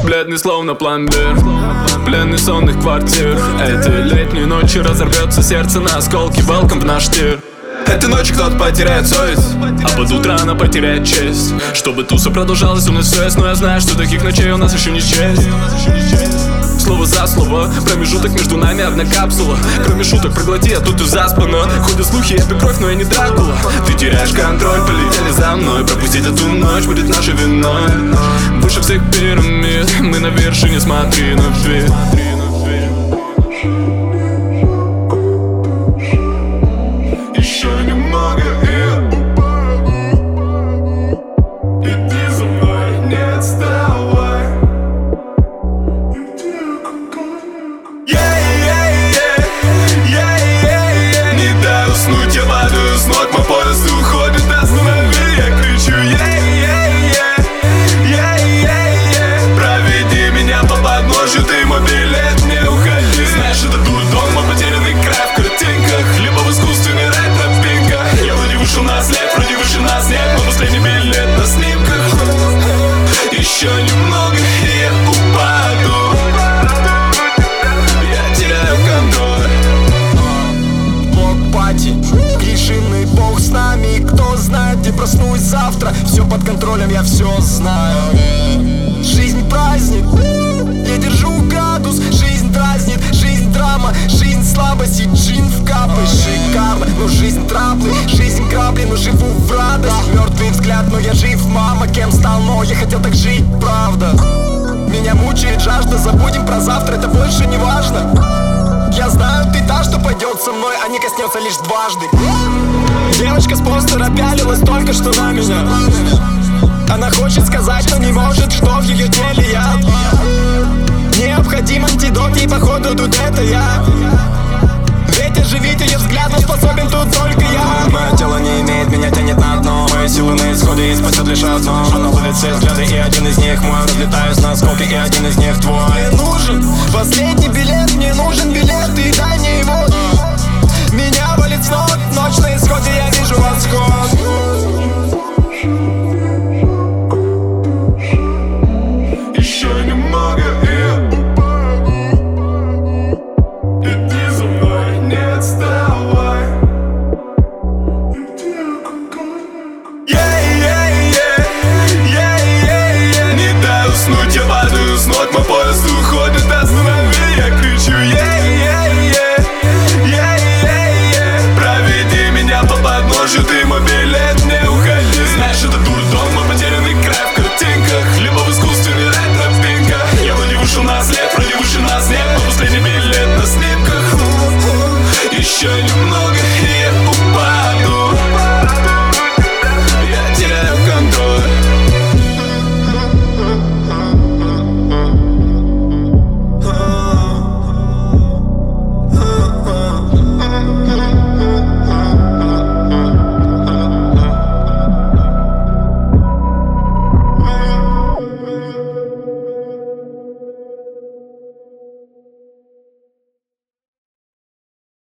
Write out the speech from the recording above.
бледный словно пломбир, пленный сонных квартир. Этой летней ночью разорвется сердце на осколки. Welcome в наш тир. Этой ночью кто-то потеряет совесть, а под утро она потеряет честь. Чтобы туса продолжалась, у нас все есть, но я знаю, что таких ночей у нас еще не честь. Слово за слово, промежуток между нами одна капсула. Кроме шуток проглоти, а тут и заспано. Ходят слухи, я пью кровь, но я не Дракула. Ты теряешь контроль, полетели за мной. Пропустить эту ночь будет нашей виной. Выше всех пирамид, мы на вершине, смотри на вид. Еще немного и упаду. Иди за мной, не отставай. Не дай уснуть, я падаю с ног, мой поезд уходит, останови, я кричу. Проведи меня по подножью, ты мой билет, не уходи. Знаешь, это дурдом, мой потерянный край в картинках, либо в искусственный рай тропинка. Я вроде вышел на след, вроде выше нас нет, мой последний билет на снимках. Еще немного и я упаду. Я теряю контроль. Блок-пати, клишиный бог с нами. Кто знает, где проснусь завтра. Все под контролем, я все знаю. Жизнь праздник, я держу градус. Жизнь дразнит, жизнь драма. Жизнь слабость и джин в капы. Шикарно, но жизнь траблы. Жизнь грабли, но живу в радость. Мертвый взгляд, но я жив, мама. Кем стал, но я хотел так жить, правда. Меня мучает жажда, забудем про завтра, это больше не важно. Я знаю, ты та, что пойдет со мной, а не коснется лишь дважды. Девочка с постера пялилась только что на меня. Она хочет сказать, но не может, что в ее теле я. Необходим антидот, ей походу тут это я. Ведь оживить ее взгляд, но способен тут только я. Мое тело не имеет, меня тянет на дно. Мои силы на исходе и спасет лишь одно. Но ловит все взгляды, и один из них мой. Разлетаюсь на осколки, и один из них твой. Мне нужен последний билет, мне нужен билет, и дай мне его. Меня валит с ног, ночь на исходе, я вижу восход.